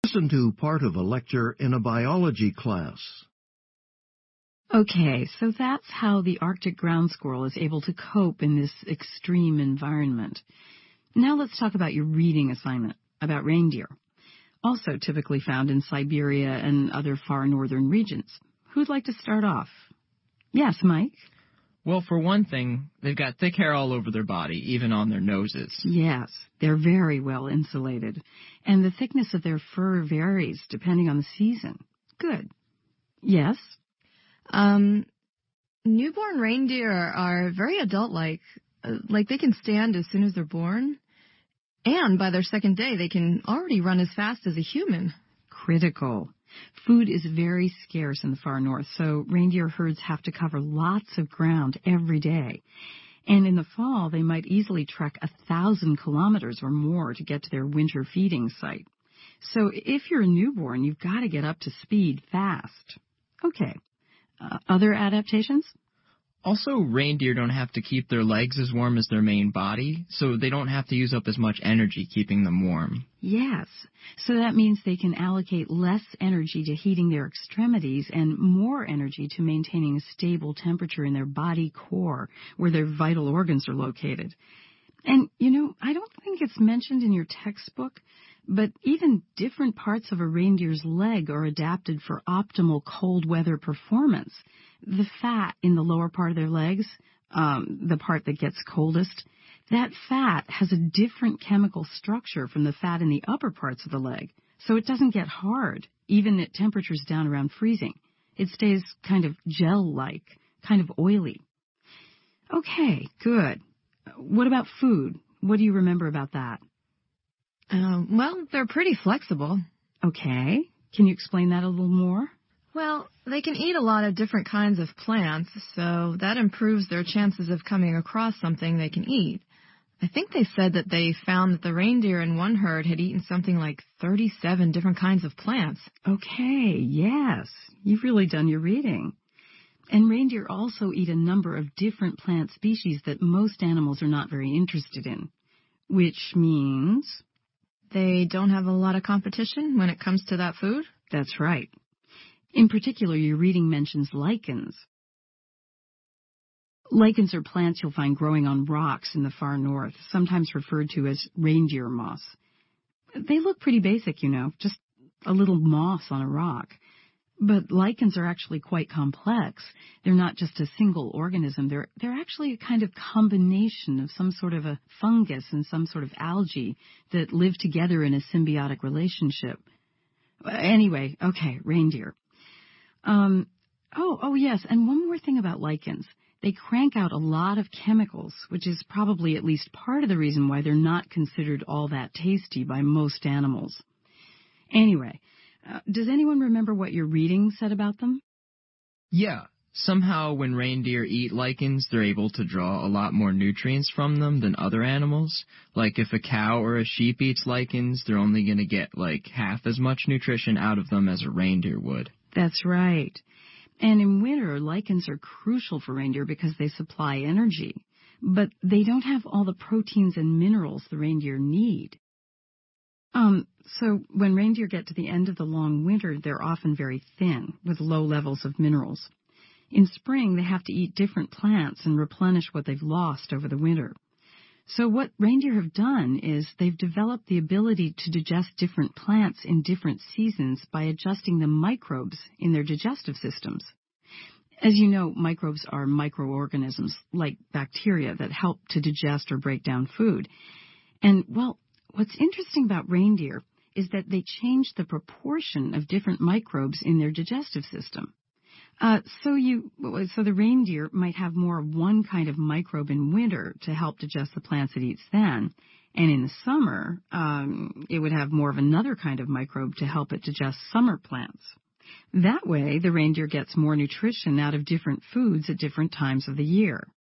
Listen to part of a lecture in a biology class. Okay, so that's how the Arctic ground squirrel is able to cope in this extreme environment. Now let's talk about your reading assignment about reindeer, also typically found in Siberia and other far northern regions. Who'd like to start off? Yes, Mike? Well, for one thing, they've got thick hair all over their body, even on their noses. Yes, they're very well insulated, and the thickness of their fur varies depending on the season. Good. Yes? Newborn reindeer are very adult-like. Like they can stand as soon as they're born, and by their second day, they can already run as fast as a human. Critical. Food is very scarce in the far north, so reindeer herds have to cover lots of ground every day. And in the fall, they might easily trek 1,000 kilometers or more to get to their winter feeding site. So if you're a newborn, you've got to get up to speed fast. Okay. Other adaptations? Also, reindeer don't have to keep their legs as warm as their main body, so they don't have to use up as much energy keeping them warm. Yes. So that means they can allocate less energy to heating their extremities and more energy to maintaining a stable temperature in their body core, where their vital organs are located. And, I don't think it's mentioned in your textbook, but even different parts of a reindeer's leg are adapted for optimal cold weather performance. The fat in the lower part of their legs, the part that gets coldest, that fat has a different chemical structure from the fat in the upper parts of the leg, so it doesn't get hard, even at temperatures down around freezing. It stays kind of gel-like, kind of oily. Okay, good. What about food? What do you remember about that? Well, they're pretty flexible. Okay. Can you explain that a little more? Well, they can eat a lot of different kinds of plants, so that improves their chances of coming across something they can eat. I think they said that they found that the reindeer in one herd had eaten something like 37 different kinds of plants. Okay, yes. You've really done your reading. And reindeer also eat a number of different plant species that most animals are not very interested in, which means they don't have a lot of competition when it comes to that food? That's right. In particular, your reading mentions lichens. Lichens are plants you'll find growing on rocks in the far north, sometimes referred to as reindeer moss. They look pretty basic, just a little moss on a rock. But lichens are actually quite complex. They're not just a single organism. They're actually a kind of combination of some sort of a fungus and some sort of algae that live together in a symbiotic relationship. Anyway, okay, reindeer. Oh, yes, and one more thing about lichens. They crank out a lot of chemicals, which is probably at least part of the reason why they're not considered all that tasty by most animals. Anyway, does anyone remember what your reading said about them? Yeah. Somehow when reindeer eat lichens, they're able to draw a lot more nutrients from them than other animals. Like if a cow or a sheep eats lichens, they're only going to get like half as much nutrition out of them as a reindeer would. That's right. And in winter, lichens are crucial for reindeer because they supply energy. But they don't have all the proteins and minerals the reindeer need. So when reindeer get to the end of the long winter, they're often very thin, with low levels of minerals. In spring, they have to eat different plants and replenish what they've lost over the winter. So what reindeer have done is they've developed the ability to digest different plants in different seasons by adjusting the microbes in their digestive systems. As you know, microbes are microorganisms, like bacteria, that help to digest or break down food. And, well, what's interesting about reindeer is that they change the proportion of different microbes in their digestive system. So the reindeer might have more of one kind of microbe in winter to help digest the plants it eats then, and in the summer, it would have more of another kind of microbe to help it digest summer plants. That way, the reindeer gets more nutrition out of different foods at different times of the year.